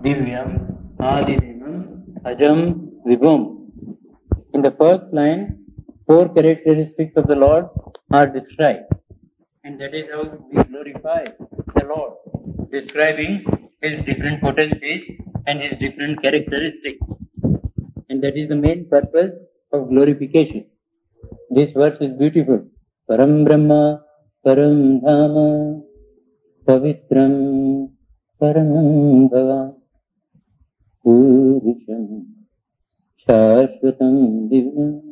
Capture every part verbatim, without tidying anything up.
Divyam, Adidevam, Ajam, Vibhum. In the first line, four characteristics of the Lord are described. And that is how we glorify the Lord, describing His different potencies and His different characteristics. And that is the main purpose of glorification. This verse is beautiful. Param Brahma, Param Dhama, Pavitram, Paramam Bhava, Purusham, Shashvatam Divyam,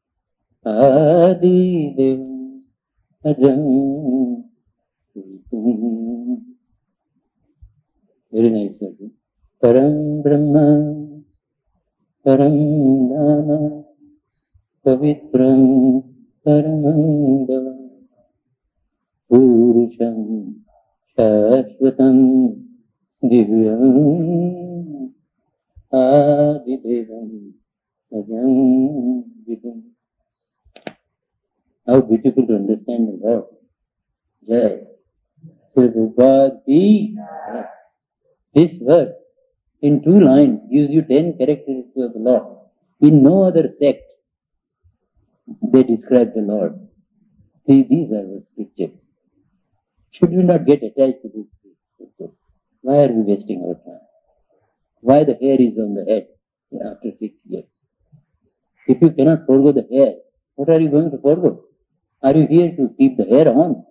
Adi Devam, Ajam. Very nice. Param Brahma, Param Dhama, Pavitram, Paramam Bhava, Purusham, Shashvatam, Divyam, Adidevam, Ajam, Vibhum. How beautiful to understand the Lord. Jai. Srupadi. This verse in two lines gives you ten characteristics of the Lord. In no other sect they describe the Lord. See, these are the scriptures. Should we not get attached to these scriptures? Why are we wasting our time? Why the hair is on the head after six years? If you cannot forego the hair, what are you going to forego? Are you here to keep the hair on?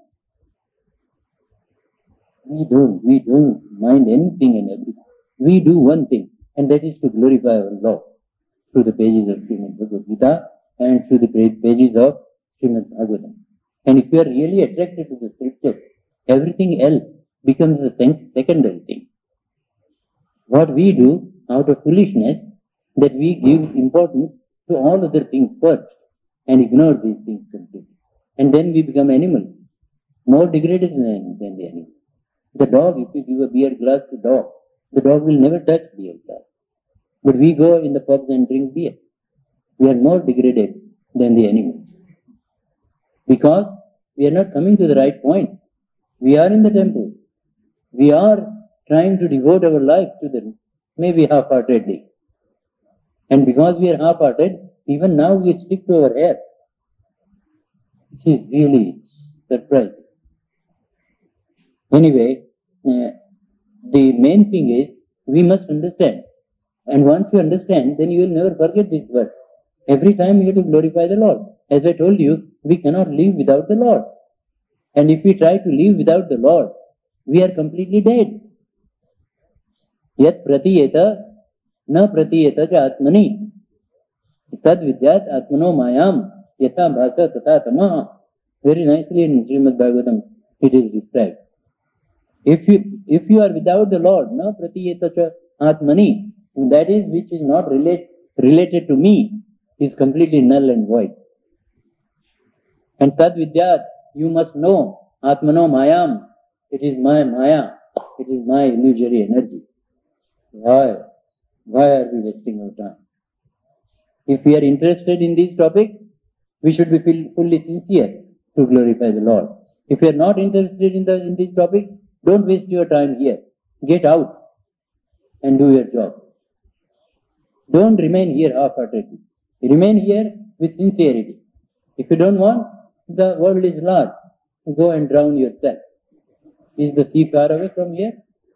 We don't, we don't mind anything and everything. We do one thing, and that is to glorify our Lord through the pages of Srimad Bhagavad Gita and through the pages of Srimad Bhagavatam. And if you are really attracted to the scriptures, everything else becomes a secondary thing. What we do out of foolishness, that we give importance to all other things first and ignore these things completely. And then we become animals, more degraded than, than the animals. The dog, if you give a beer glass to dog, the dog will never touch beer glass. But we go in the pubs and drink beer. We are more degraded than the animals. Because we are not coming to the right point. We are in the temple. We are trying to devote our life to them, maybe half-heartedly. And because we are half-hearted, even now we stick to our hair. This is really surprising. Anyway, uh, the main thing is, we must understand. And once you understand, then you will never forget this verse. Every time you have to glorify the Lord. As I told you, we cannot live without the Lord. And if we try to live without the Lord, we are completely dead. Yat pratiyeta na pratiyeta cha atmani tad vidyat atmano mayam yatha bhasa tata tamaha. Very nicely in Srimad Bhagavatam it is described. If you if you are without the Lord, na pratiyeta cha atmani, that is which is not relate, related to me, is completely null and void. And tad vidyat, you must know, atmano mayam, it is my maya, it is my illusory energy. Why? Why are we wasting our time? If we are interested in these topics, we should be fully sincere to glorify the Lord. If you are not interested in the in these topics, don't waste your time here. Get out and do your job. Don't remain here half-heartedly. Remain here with sincerity. If you don't want, the world is large. Go and drown yourself. Is the sea far away from here?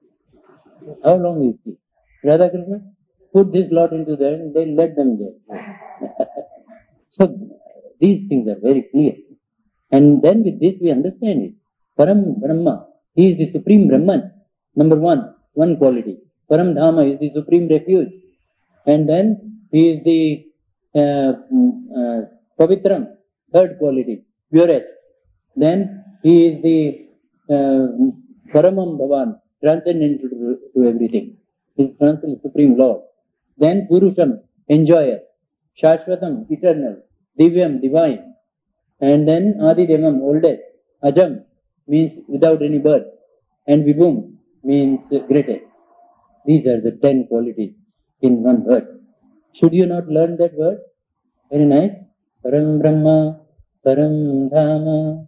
How long is it? Radha Krishna? Put this lot into there and they let them there. So these things are very clear. And then with this we understand it. Param Brahma, he is the supreme Brahman. Number one, one quality. Param Dhama is the supreme refuge. And then he is the uh, uh, Pavitram, third quality, purest. Then he is the uh, Paramam Bhavan, transcendent to, to everything. He is the supreme Lord. Then Purusham, enjoyer. Shashvatam, eternal. Divyam, divine. And then Adidevam, oldest. Ajam means without any birth. And Vibhum means greatest. These are the ten qualities in one word. Should you not learn that word? Very nice. Param Brahma, Param Dhama,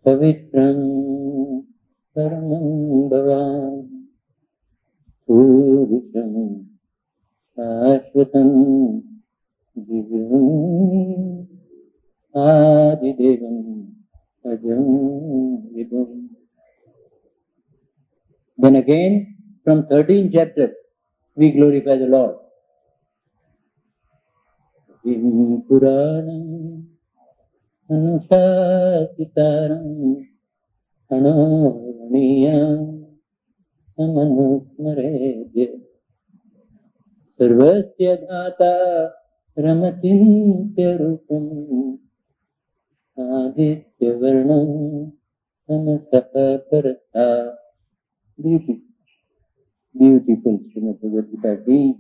Pavitram, Paramam Bhavan, Purusham Ashvatam Divyam Adidevam Ajam Vibham. Then again, from thirteenth chapter, we glorify the Lord. Vim Puranam Anushasitaram Anoraniyam Samanusmaredya Sarvasya Dhata Ramachintya Rupam Aditya Varnam Samasaha Parata. Beautiful, beautiful Srimad Bhagavad Gita.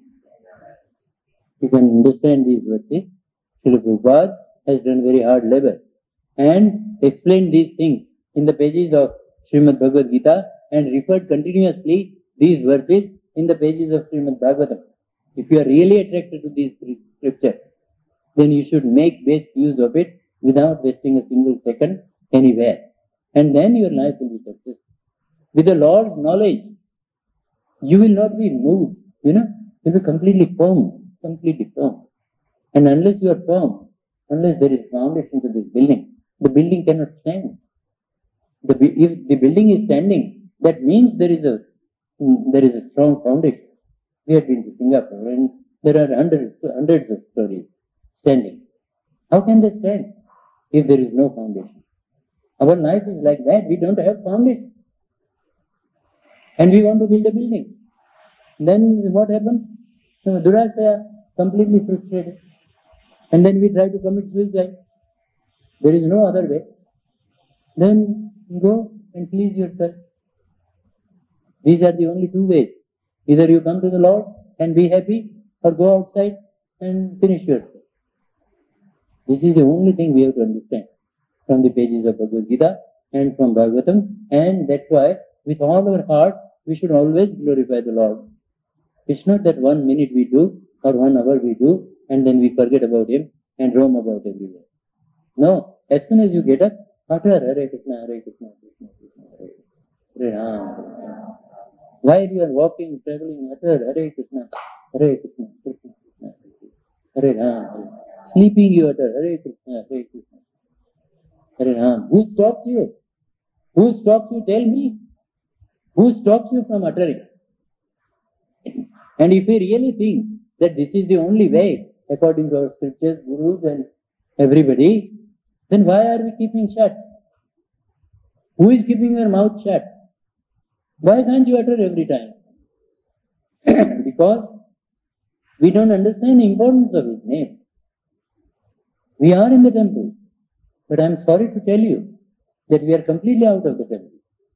You can understand these verses. Srila Prabhupada has done very hard labor and explained these things in the pages of Srimad Bhagavad Gita and referred continuously these verses in the pages of Srimad Bhagavatam. If you are really attracted to these scriptures, then you should make best use of it without wasting a single second anywhere. And then your life will be successful. With the Lord's knowledge, you will not be moved, you know, you will be completely firm, completely firm. And unless you are firm, unless there is foundation to this building, the building cannot stand. The, if the building is standing, that means there is a there is a strong foundation. We have been to Singapore and there are hundreds, hundreds of stories standing. How can they stand if there is no foundation? Our life is like that. We don't have foundation. And we want to build a building. Then what happens? So, Durasaya, completely frustrated. And then we try to commit suicide. There is no other way. Then go and please yourself. These are the only two ways. Either you come to the Lord and be happy, or go outside and finish yourself. This is the only thing we have to understand from the pages of Bhagavad Gita and from Bhagavatam. And that's why, with all our heart, we should always glorify the Lord. It's not that one minute we do, or one hour we do, and then we forget about Him and roam about everywhere. No, as soon as you get up, utter Hare Krishna, Hare Krishna, Krishna Krishna, Hare Hare Ram. While you are walking, traveling, utter Hare Krishna, Hare Krishna, Krishna Krishna, Hare Ram. Sleeping, you utter Hare Krishna, Hare Krishna, Hare Ram. Who stops you? Who stops you? Tell me. Who stops you from uttering? And if we really think that this is the only way, according to our scriptures, gurus and everybody, then why are we keeping shut? Who is keeping your mouth shut? Why can't you utter every time? Because we don't understand the importance of His name. We are in the temple, but I am sorry to tell you that we are completely out of the temple.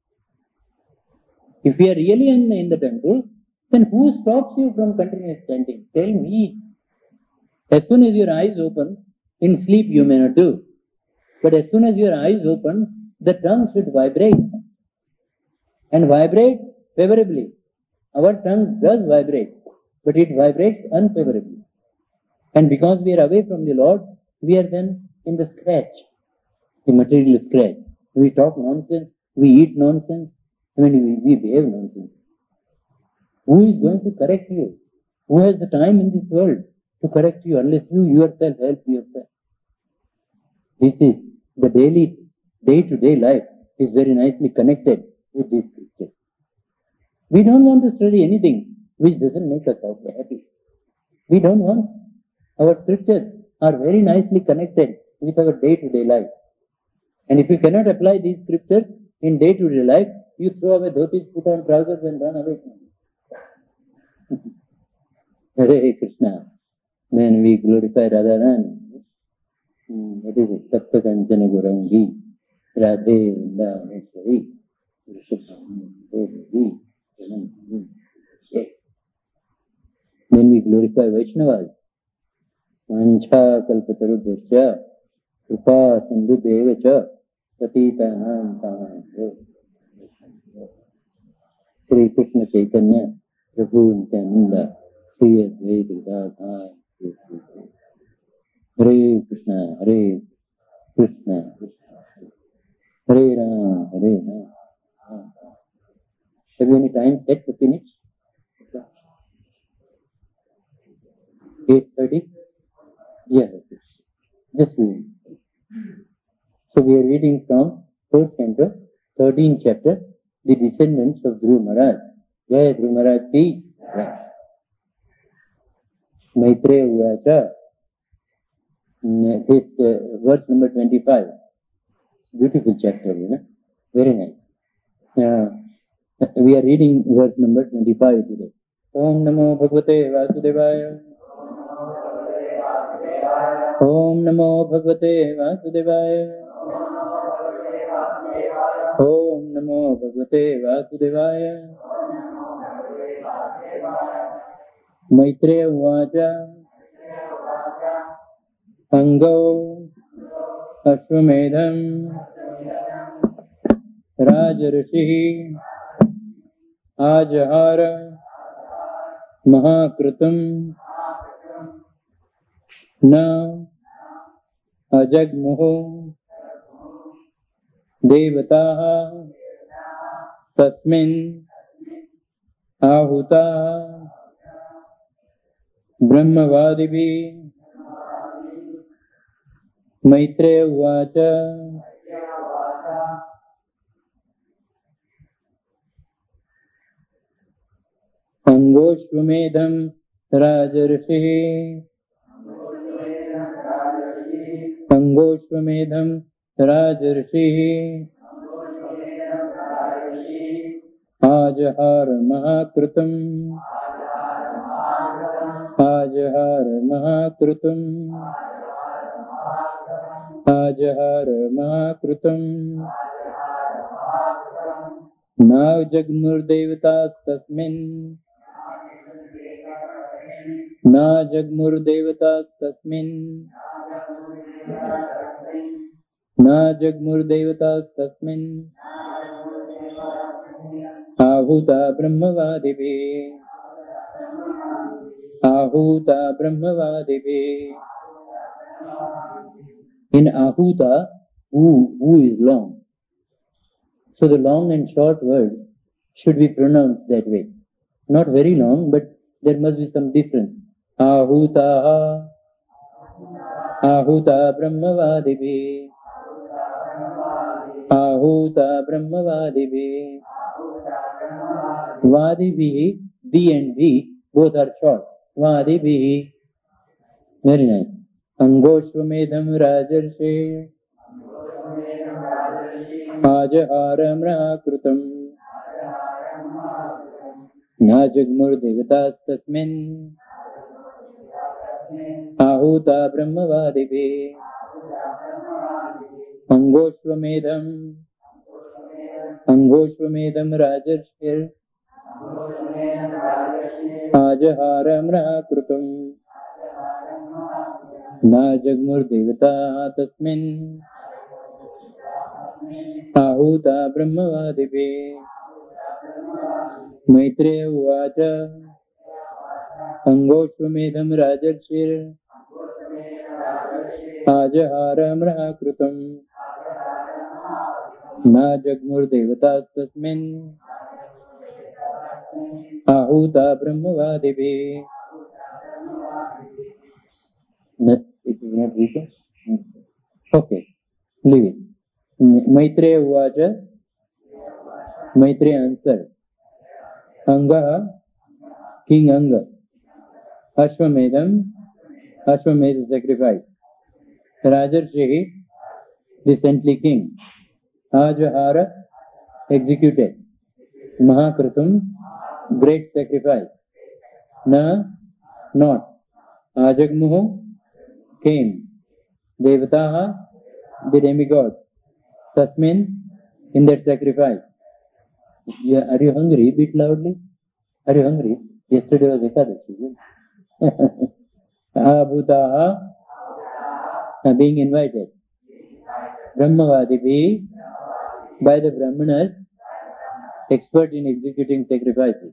If we are really in the, in the temple, then who stops you from continuous chanting? Tell me. As soon as your eyes open, in sleep you may not do, but as soon as your eyes open, the tongue should vibrate. And vibrate favorably. Our tongue does vibrate, but it vibrates unfavorably. And because we are away from the Lord, we are then in the scratch, the material scratch. We talk nonsense, we eat nonsense, I mean, we, we behave nonsense. Who is going to correct you? Who has the time in this world to correct you unless you yourself help yourself? This is the daily, day-to-day life is very nicely connected with this scripture. We don't want to study anything which doesn't make us happy. We don't want. Our scriptures are very nicely connected with our day-to-day life. And if you cannot apply these scriptures in day-to-day life, you throw away dhotis, put on trousers and run away from it. Hare Krishna. Then we glorify Radharani. Hmm, what is it? Sapta Kanchana Gaurangi. Radhe Vrindavaneshwari. Then we glorify Vaishnavas. Vancha Kalpatarubhyascha. Kripa Sindhu Devacha. Patitanam Pavanebhyo. Sri Krishna Chaitanya Prabhu Nityananda Sri Advaita Gadadhar. Hare Krishna, Hare Krishna, Krishna Hare Ram, Hare Ram. Have you any time set to finish? eight thirty? Yeah, just reading. So we are reading from fourth canto, thirteenth chapter, the descendants of Dhruv Maharaj. Jai Dhruv Maharaj ki Jai. Maitreya Uvacha. This uh, verse number twenty-five. Beautiful chapter, you know. Very nice. Uh, we are reading verse number twenty-five today. Om Namo Bhagavate Vasudevaya. Om Namo Bhagavate Vasudevaya. Om Namo Bhagavate Vasudevaya. Maitreya Uvacha. Ango Ashwamedham Rajarshi Ajahara Mahakrutam Na Ajagmuhu Devataha Tasmin Ahuta Brahmavadivi. Maitreya Uvacha. Angoshvamedham Rajarshi. Angoshvamedham Rajarshi. Ajahara Mahakrutam. Ajahara Mahakrutam. Ajahara Mahakrutam. Na Jagmur Devatas Tasmin. Na Jagmur Devatas Tasmin. Na Jagmur Devatas Tasmin. Ahuta Brahmavadivi. Ahuta Brahmavadivi. In Ahuta, who, who is long. So the long and short words should be pronounced that way. Not very long, but there must be some difference. Ahuta, Ahuta Brahmavadivi. Ahuta Brahmavadivi. Vadivi, V and V, both are short. Vadivi. Very nice. Angoshvamedham Rajarshi. Ajaharam Rakrutam. Najagmur Devatas Tasmin. Ahuta Brahmavadivi. Angoshvamedham. Angoshvamedham Rajarshi. Ajaharam Rakrutam. Najagmur Devata Tasmin. Ahuta Brahmavadivi. Maitreya Uvacha. Angoshvamedham Rajarshir. Ajaharam Rakrutam. Najagmur Devata Tasmin. Ahuta Brahmavadivi. It is not written? Okay, leave it. Maitreya Uvacha. Maitreya answered. Anga, King Anga. Ashwamedham, Ashwamedha sacrifice. Rajarshi, the saintly king. Ajahara, executed. Mahakrutam, great sacrifice. Na, not. Ajagmuhu, came. Devataha, the demigod. Tasmin, in that sacrifice. Yeah, are you hungry? Bit loudly. Are you hungry? Yesterday was Ekadashi. Abhutaha, being invited. Brahmavadivi, by the Brahmanas, expert in executing sacrifices.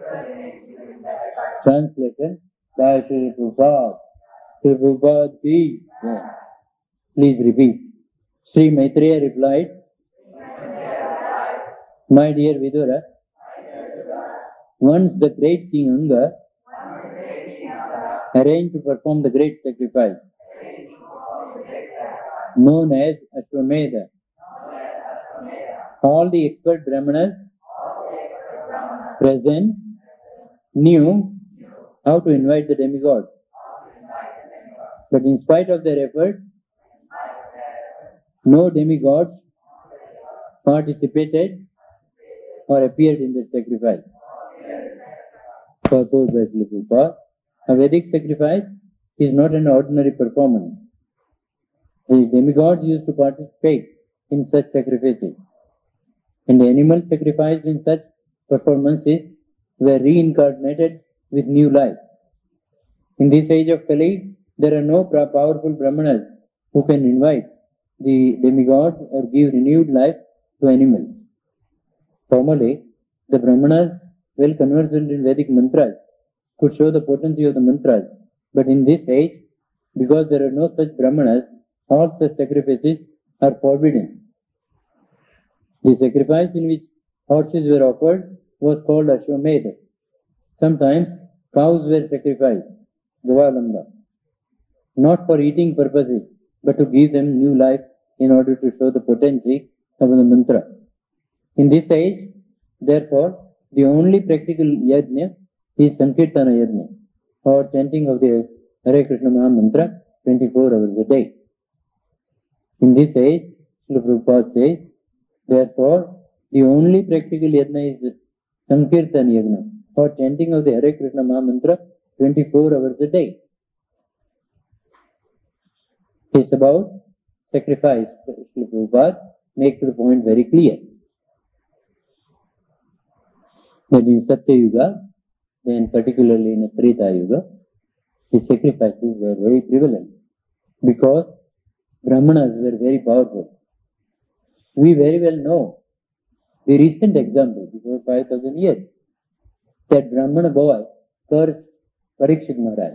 Translation by Sri Prabhupada. Sri Prabhupada ki. Yeah. Please repeat. Sri Maitreya replied, my dear Vidura, once the great King Anga arranged to perform the great sacrifice, known as Ashwamedha. All the expert Brahmanas present knew how to invite the demigods. But in spite of their effort, no demigods participated or appeared in the sacrifice. Purport by Srila Prabhupada. A Vedic sacrifice is not an ordinary performance. The demigods used to participate in such sacrifices, and the animals sacrificed in such performances were reincarnated with new life. In this age of Kali, there are no powerful Brahmanas who can invite the demigods or give renewed life to animals. Formerly, the Brahmanas, well conversant in Vedic mantras, could show the potency of the mantras. But in this age, because there are no such Brahmanas, all such sacrifices are forbidden. The sacrifice in which horses were offered was called Ashwamedha. Sometimes cows were sacrificed, Gavalamba, not for eating purposes, but to give them new life in order to show the potency of the mantra. In this age, therefore, the only practical yajna is Sankirtana yajna, or chanting of the Hare Krishna Maha Mantra twenty-four hours a day. In this age, Srila Prabhupada says, therefore, the only practical yajna is the Sankirtan yajna, or chanting of the Hare Krishna Maha Mantra twenty-four hours a day. It's about sacrifice. Srila Prabhupada makes the point very clear. That in Satya Yuga, then particularly in Treta Yuga, the sacrifices were very prevalent because Brahmanas were very powerful. We very well know the recent example before five thousand years that Brahmana boy cursed Parikshit Maharaj,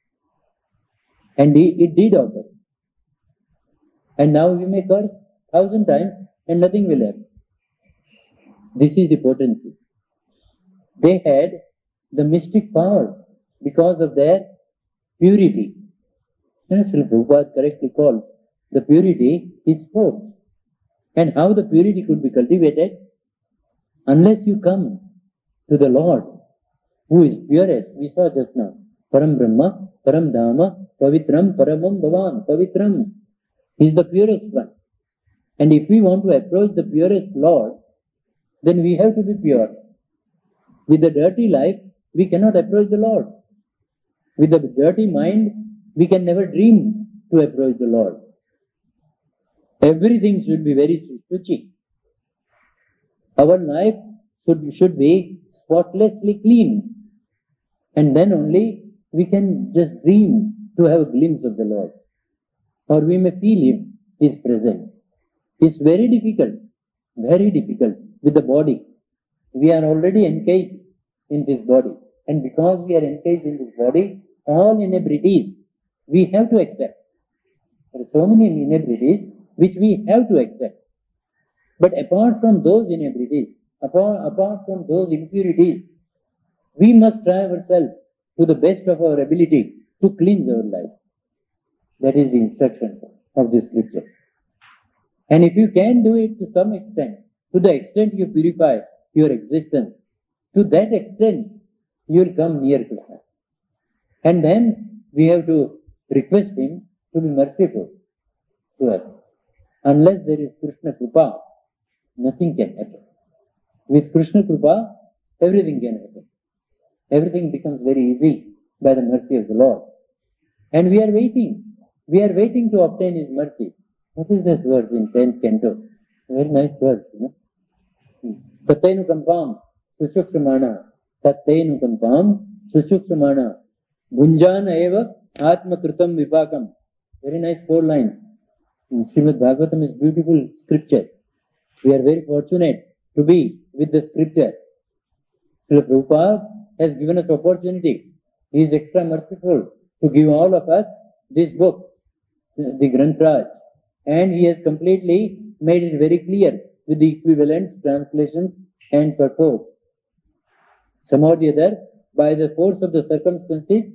and he, it did occur. And now we may curse thousand times and nothing will happen. This is the potency. They had the mystic power because of their purity. And Srila Prabhupada correctly called the purity is force. And how the purity could be cultivated? Unless you come to the Lord, who is purest. We saw just now. Param Brahma, Param Dhamma, Pavitram, Paramam Bhavan, Pavitram. He is the purest one. And if we want to approach the purest Lord, then we have to be pure. With the dirty life, we cannot approach the Lord. With the dirty mind, we can never dream to approach the Lord. Everything should be very suchi. Our life should, should be spotlessly clean. And then only we can just dream to have a glimpse of the Lord. Or we may feel Him, His presence. It's very difficult, very difficult with the body. We are already encaged in this body. And because we are encaged in this body, all inebrities we have to accept. There are so many inebrities which we have to accept. But apart from those inebrities, apart, apart from those impurities, we must try ourselves to the best of our ability to cleanse our life. That is the instruction of this scripture. And if you can do it to some extent, to the extent you purify your existence, to that extent you will come near Krishna. And then we have to request Him to be merciful to us. Unless there is Krishna Kripa, nothing can happen. With Krishna Kripa, everything can happen. Everything becomes very easy by the mercy of the Lord. And we are waiting. We are waiting to obtain His mercy. What is this verse in tenth canto? Very nice verse, you know. Tattainu kampam sushuksamana. Tattainu kampam sushuksamana. Gunjana eva atma kritam vipakam. Very nice four lines. Srimad Bhagavatam is beautiful scripture. We are very fortunate to be with the scripture. Srila Prabhupada has given us opportunity. He is extra merciful to give all of us this book, the Granth Raj. And he has completely made it very clear with the equivalent translations and purport. Some or the other, by the force of the circumstances,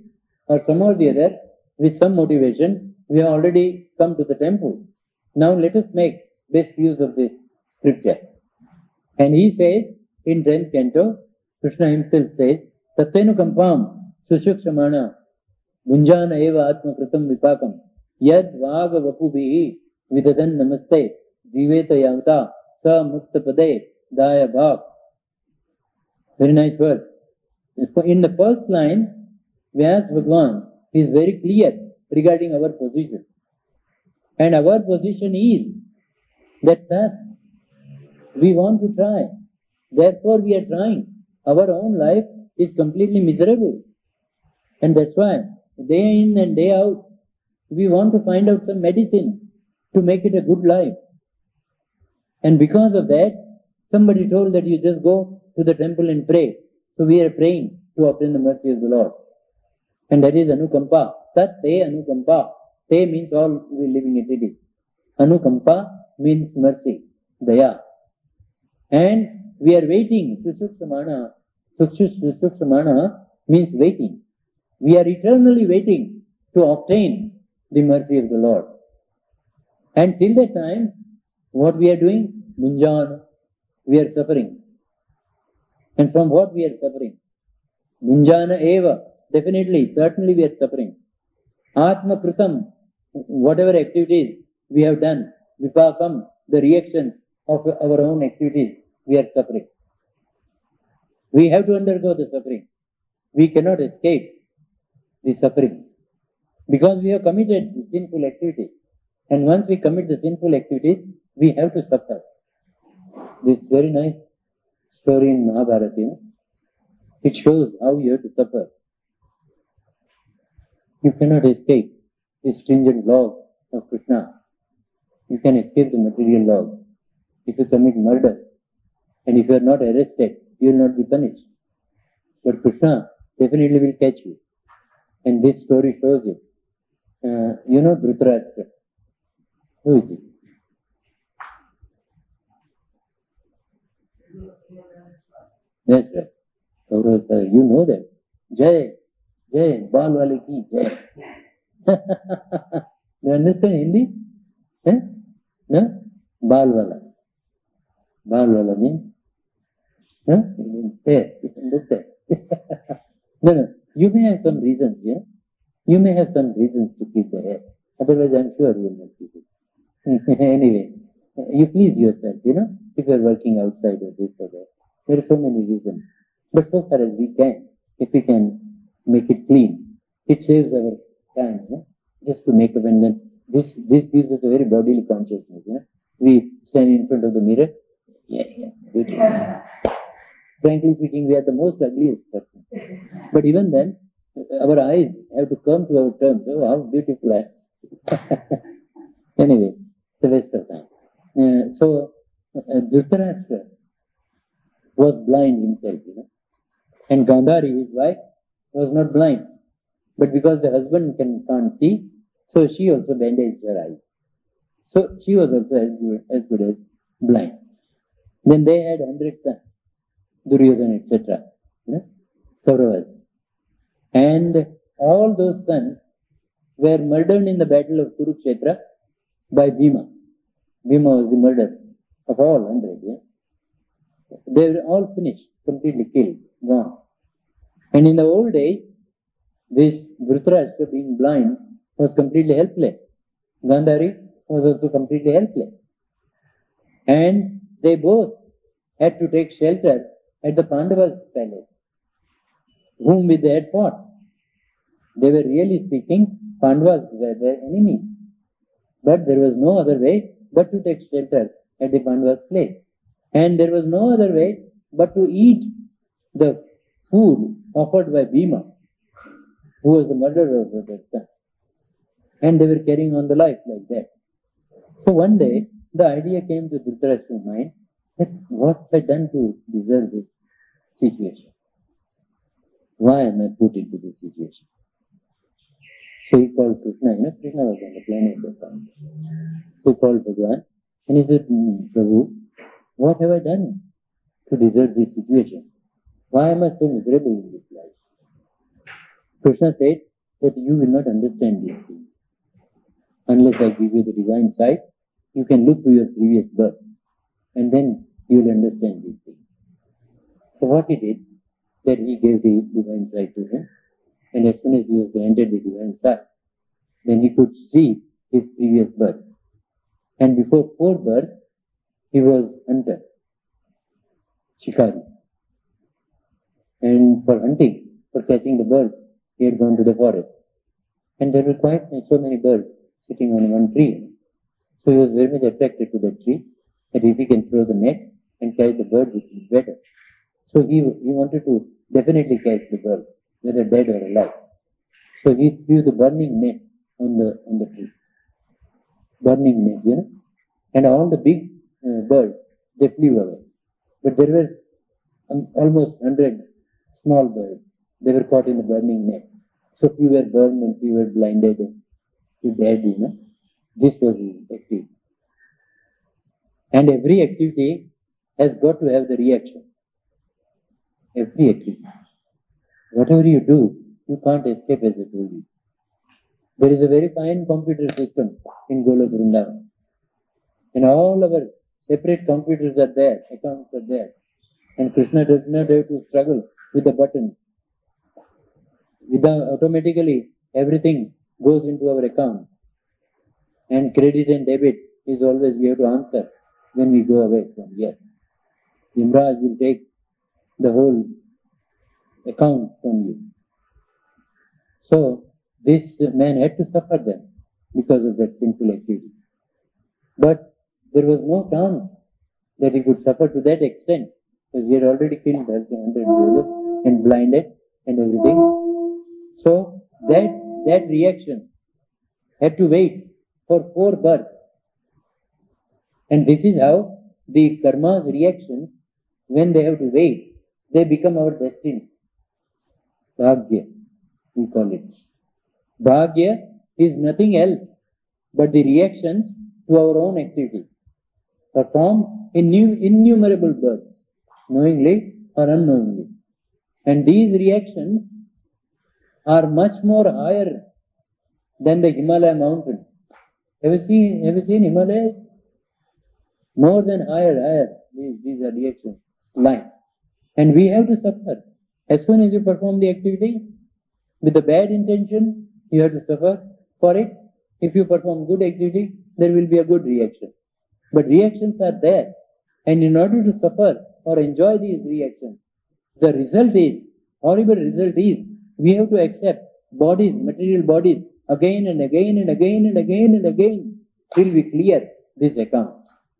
or some or the other, with some motivation, we have already come to the temple. Now let us make best use of this scripture. And he says, in tenth canto, Krishna himself says, Tattenukampam sushuksamana Gunjana eva atma kritam vipakam yad vaga vapubihi vidadan namaste jiveta yavata sa mukta pade daya bhav. Very nice word. In the first line, Vyas Bhagwan is very clear regarding our position. And our position is that, that we want to try. Therefore we are trying. Our own life is completely miserable. And that's why day in and day out, we want to find out some medicine to make it a good life. And because of that, somebody told that you just go to the temple and pray. So we are praying to obtain the mercy of the Lord. And that is Anukampa. Tat te Anukampa. Te means all living entities. Anukampa means mercy, daya. And we are waiting. Sushuksamana. Sushuksamana means waiting. We are eternally waiting to obtain the mercy of the Lord. And till that time, what we are doing? Munjana. We are suffering. And from what we are suffering? Munjana eva. Definitely, certainly we are suffering. Atma kritam. Whatever activities we have done, vipakam, the reaction of our own activities, we are suffering. We have to undergo the suffering. We cannot escape the suffering because we have committed the sinful activities. And once we commit the sinful activities, we have to suffer. This very nice story in Mahabharata, you know, it shows how you have to suffer. You cannot escape the stringent laws of Krishna. You can escape the material laws. If you commit murder and if you are not arrested, you will not be punished. But Krishna definitely will catch you. And this story shows you. Uh, you know Dhritarashtra. Who is he? That's right. You know that. Jai. Jai. Bal wale ki jai. You understand Hindi? Eh? No? Bal wala. Bal wala means? Huh? There. You understand? No, no. You may have some reasons, yeah? You may have some reasons to keep the hair. Otherwise, I'm sure you will not keep it. Anyway, you please yourself, you know, if you are working outside or this or that. There are so many reasons. But so far as we can, if we can make it clean, it saves our time, you know, just to make up. And then this, this gives us a very bodily consciousness, you know. We stand in front of the mirror. Yeah, yeah, beautiful. Frankly speaking, we are the most ugliest person. But even then, our eyes have to come to our terms. Oh, how beautiful I am. Anyway, it's a waste of time. Uh, so, uh, Dhritarashtra was blind himself, you know. And Gandhari, his wife, was not blind. But because the husband can, can't see, so she also bandaged her eyes. So she was also as good as, good as blind. Then they had hundred sons, Duryodhana, et cetera. You know, Kauravas. And all those sons were murdered in the battle of Kurukshetra by Bhima. Bhima was the murderer of all hundred. Yeah? They were all finished, completely killed, gone. And in the old days, this Dhritarashtra, being blind, was completely helpless. Gandhari was also completely helpless. And they both had to take shelter at the Pandavas' palace, whom with they had fought. They were really speaking, Pandavas were their enemies. But there was no other way but to take shelter at the Pandavas' place. And there was no other way but to eat the food offered by Bhima, who was the murderer of their son. And they were carrying on the life like that. So one day, the idea came to Dhritarashtra's mind that what have I done to deserve this situation? Why am I put into this situation? So he called Krishna, you know, Krishna was on the planet that time. So he called Bhagavan and he said, Prabhu, what have I done to deserve this situation? Why am I so miserable in this life? Krishna said, that you will not understand these things. Unless I give you the divine sight, you can look to your previous birth and then you will understand these things. So what he did, that he gave the divine sight to him, and as soon as he was granted the divine sight, then he could see his previous birth. And before four births, he was hunter, shikari. And for hunting, for catching the birds, he had gone to the forest. And there were quite so many birds sitting on one tree. So he was very much attracted to that tree, that if he can throw the net and catch the bird, it would be better. So he, he wanted to definitely catch the bird, whether dead or alive. So he threw the burning net on the on the tree. Burning net, you know. And all the big uh, birds, they flew away. But there were um, almost hundred small birds. They were caught in the burning net. So few were burned and few were blinded and few dead, you know. This was his activity. And every activity has got to have the reaction. Every activity. Whatever you do, you can't escape, as I told you. There is a very fine computer system in Golok Vrindavan. And all our separate computers are there, accounts are there. And Krishna does not have to struggle with the buttons. Without, automatically, everything goes into our account. And credit and debit is always, we have to answer when we go away from here. Imraj will take the whole account from you. So, this man had to suffer then because of that sinful activity. But there was no chance that he could suffer to that extent, because he had already killed one hundred Joseph and blinded and everything. So, that, that reaction had to wait for four births. And this is how the karma's reaction, when they have to wait, they become our destiny. Bhagya, we call it. Bhagya is nothing else but the reactions to our own activity, performed in innumerable births, knowingly or unknowingly. And these reactions are much more higher than the Himalaya mountain. Have you seen, have you seen Himalayas? More than higher, higher. These, these are reactions, line. And we have to suffer. As soon as you perform the activity with a bad intention, you have to suffer for it. If you perform good activity, there will be a good reaction. But reactions are there. And in order to suffer or enjoy these reactions, the result is, horrible result is, we have to accept bodies, material bodies, again and again and again and again and again, till we clear this account.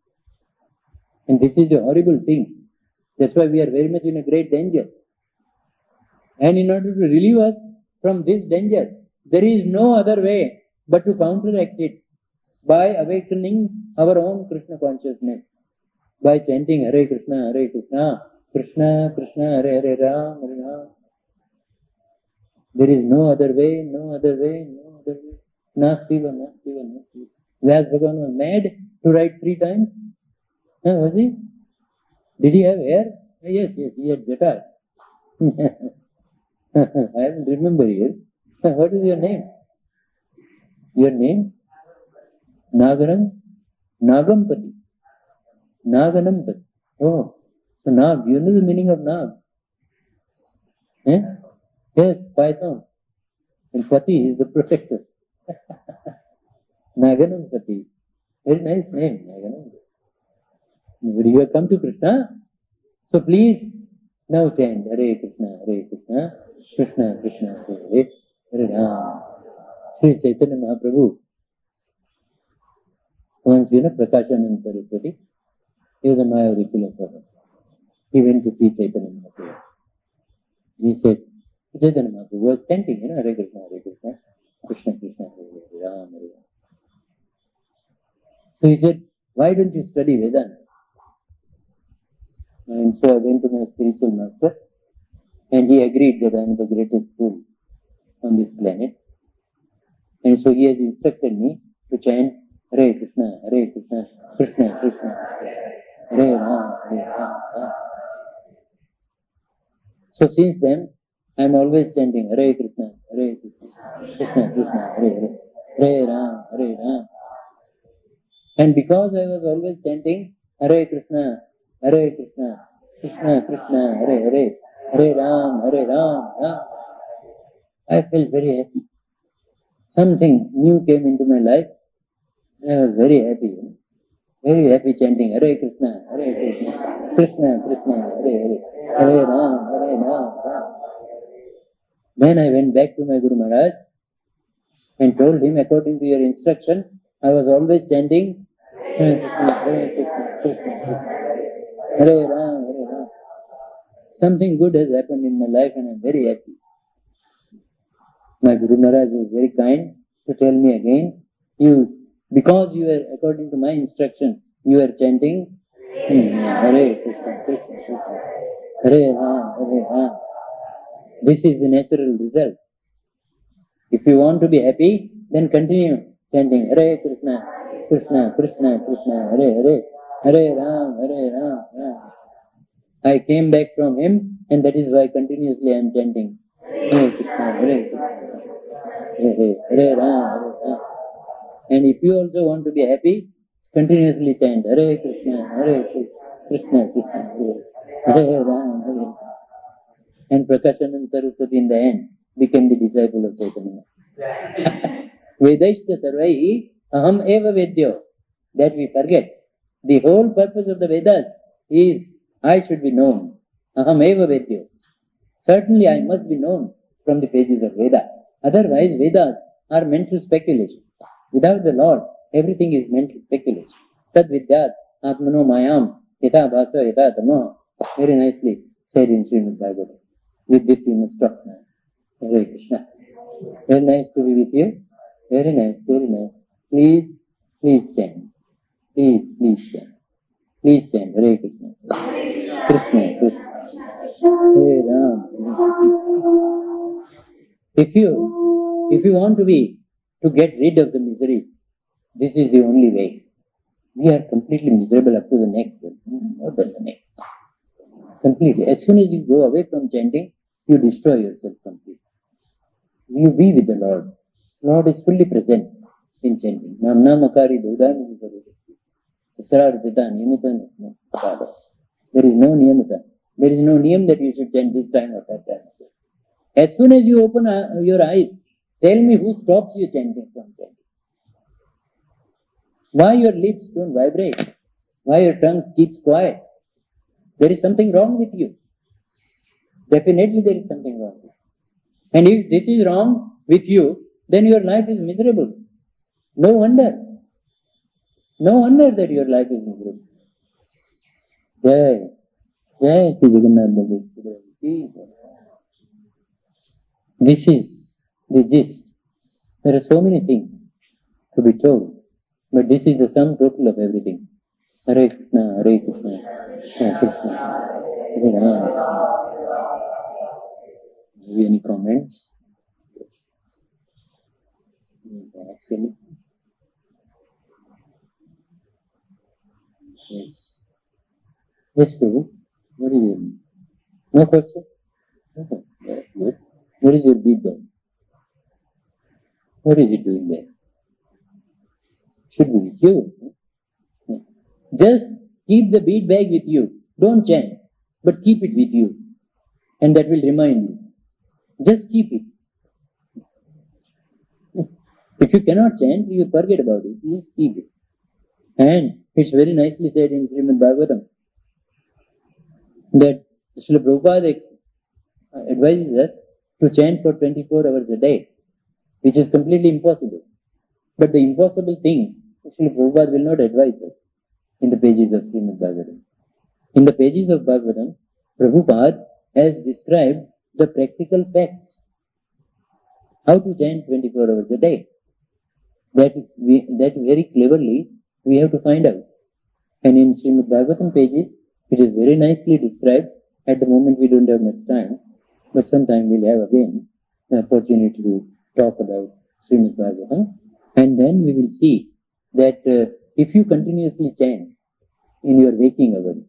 And this is a horrible thing. That's why we are very much in a great danger. And in order to relieve us from this danger, there is no other way but to counteract it by awakening our own Krishna consciousness, by chanting Hare Krishna, Hare Krishna, Krishna, Krishna, Hare Hare Ram, Hare Ram. There is no other way, no other way, no other way. Nastiva, Nastiva, Nastiva. Vyas Bhagavan was mad to write three times. Huh, was he? Did he have hair? Yes, yes, he had jata. I don't remember here. What is your name? Your name? Nagaram? Nagampati. Naganampati. Oh, so Nag, you know the meaning of Nag? Eh? Yes, python. And Pati is the protector. Naganampati. Very nice name, Naganampati. You have come to Krishna, so please now chant Hare Krishna, Hare Krishna, Krishna Krishna, Hare Hare Ram. Sri Chaitanya Mahaprabhu, once, you know, Prakashananda Saraswati, he was a Mayavadi philosopher. He went to see Chaitanya Mahaprabhu. He said, Chaitanya Mahaprabhu was chanting, you know, Hare Krishna, Hare Krishna, Krishna Krishna, Hare Hare Ram, Hare Ram. So he said, why don't you study Vedanta? And so I went to my spiritual master, and he agreed that I am the greatest fool on this planet. And so he has instructed me to chant Hare Krishna, Hare Krishna, Krishna Krishna, Hare Ram, Hare Ram. So since then, I am always chanting Hare Krishna, Hare Krishna, Krishna Krishna, Hare Hare, Hare Ram, Hare Ram. And because I was always chanting Hare Krishna, Hare Krishna, Krishna Krishna, Hare Hare, Hare Ram, Hare Ram, Ram, I felt very happy. Something new came into my life. I was very happy. Very happy chanting Hare Krishna, Hare Krishna, Krishna Krishna, Hare Hare, Hare Ram, Hare Ram, Ram. Then I went back to my Guru Maharaj and told him, according to your instruction, I was always chanting Hare Krishna, Hare Krishna, Krishna Krishna, Hare Ram, Hare Ram. Something good has happened in my life and I am very happy. My Guru Maharaj was very kind to tell me again, you, because you were, according to my instruction, you were chanting Hare Krishna, Krishna Krishna, Hare Ram, Hare Ram. This is the natural result. If you want to be happy, then continue chanting Hare Krishna, Krishna Krishna, Krishna Hare Hare, Hare Ram, Hare Ram, Ram. I came back from him, and that is why continuously I am chanting Hare Krishna, Hare Krishna, Hare Hare, Hare Ram, Hare Ram. And if you also want to be happy, continuously chant Hare Krishna, Hare Krishna, Krishna, Hare Hare Ram, Hare Ram. And Prakashananda Saraswati in the end became the disciple of Chaitanya. Vedaishcha sarvaihi aham eva vedyo. That we forget. The whole purpose of the Vedas is I should be known. Aham eva vedyo. Certainly I must be known from the pages of Veda. Otherwise Vedas are mental speculation. Without the Lord, everything is mental speculation. Tad vidyat atmano mayam yatha bhasa yatha tamaha. Very nicely said in Srimad Bhagavatam. With this we must stop now. Hare Krishna. Very nice to be with you. Very nice, very nice. Please, please chant. Please, please chant. Please chant. Hare Krishna. Krishna, Krishna. Hare Ram. If you, if you want to be, to get rid of the misery, this is the only way. We are completely miserable up to the neck. More than the neck. Completely. As soon as you go away from chanting, you destroy yourself completely. You be with the Lord. Lord is fully present in chanting. Namna makari dodani There is no niyamata. There is no niyam that you should chant this time or that time. As soon as you open your eyes, tell me who stops you chanting from chanting. Why your lips don't vibrate? Why your tongue keeps quiet? There is something wrong with you. Definitely there is something wrong with you. And if this is wrong with you, then your life is miserable. No wonder. No wonder that your life is miserable. Jai. Jai Sri Jagannath Baladev. This is the gist. There are so many things to be told. But this is the sum total of everything. Hare Krishna, Hare Krishna, Hare Krishna, Hare Rama. Have you any comments? Yes. Ask any? Yes. Yes, Prabhu. What is your name? No question? Okay. Very good. Where is your bead bag? What is it doing there? Should be with you. Just keep the bead bag with you. Don't chant, but keep it with you. And that will remind you. Just keep it. If you cannot chant, you forget about it. Just keep it. And it's very nicely said in Srimad Bhagavatam that Srila Prabhupada advises us to chant for twenty-four hours a day, which is completely impossible. But the impossible thing, Srila Prabhupada will not advise us in the pages of Srimad Bhagavatam. In the pages of Bhagavatam, Prabhupada has described the practical facts. How to chant twenty-four hours a day. That, we, that very cleverly we have to find out. And in Srimad Bhagavatam pages, it is very nicely described. At the moment we don't have much time, but sometime we'll have again the opportunity to talk about Srimad Bhagavatam. And then we will see that uh, if you continuously chant in your waking hours,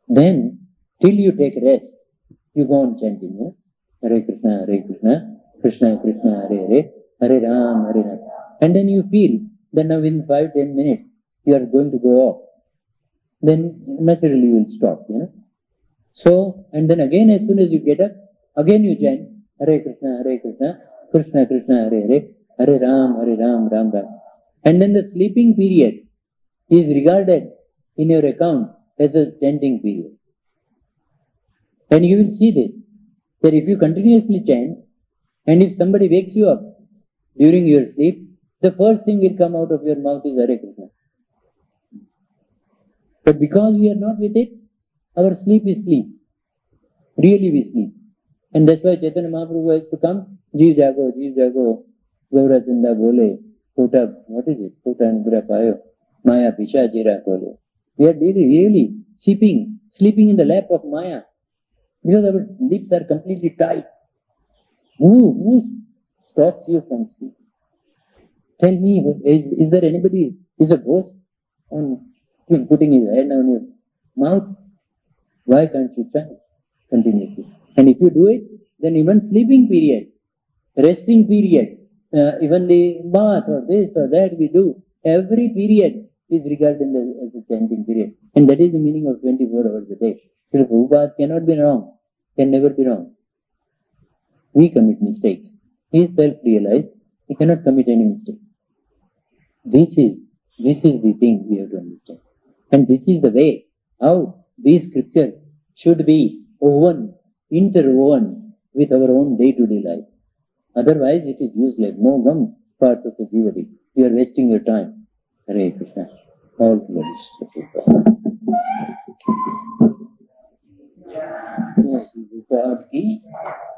then till you take rest, you go on chanting. Yeah? Hare Krishna, Hare Krishna, Krishna Krishna, Krishna, Hare Hare, Hare Ram, Hare Ram. And then you feel that now in five, ten minutes you are going to go off. Then naturally you will stop, you know. So, and then again as soon as you get up, again you chant Hare Krishna, Hare Krishna, Krishna Krishna, Hare Hare, Hare Ram, Hare Ram, Ram Ram. And then the sleeping period is regarded in your account as a chanting period. And you will see this, that if you continuously chant, and if somebody wakes you up during your sleep, the first thing will come out of your mouth is Hare Krishna. But because we are not with it, our sleep is sleep. Really we sleep. And that's why Chaitanya Mahaprabhu has to come, Jeev Jago, Jeev Jago, Gaura Chanda Bole, Kota, what is it? Kota Nidra Payo, Maya Pisha Chira Kole. We are really, really sleeping, sleeping in the lap of Maya. Because our lips are completely tight. Who, who stops you from speaking? Tell me, is, is there anybody, is a ghost on putting his hand on your mouth? Why can't you chant continuously? And if you do it, then even sleeping period, resting period, uh, even the bath or this or that we do, every period is regarded as a chanting period. And that is the meaning of twenty-four hours a day. Srila Prabhupada cannot be wrong, can never be wrong. We commit mistakes. He is self-realized, he cannot commit any mistake. This is, this is the thing we have to understand. And this is the way how these scriptures should be woven, interwoven with our own day-to-day life. Otherwise it is useless. No gum parts of the jivadi. You are wasting your time. Hare Krishna. All glories to Prabhupada. Yes, Prabhupada ki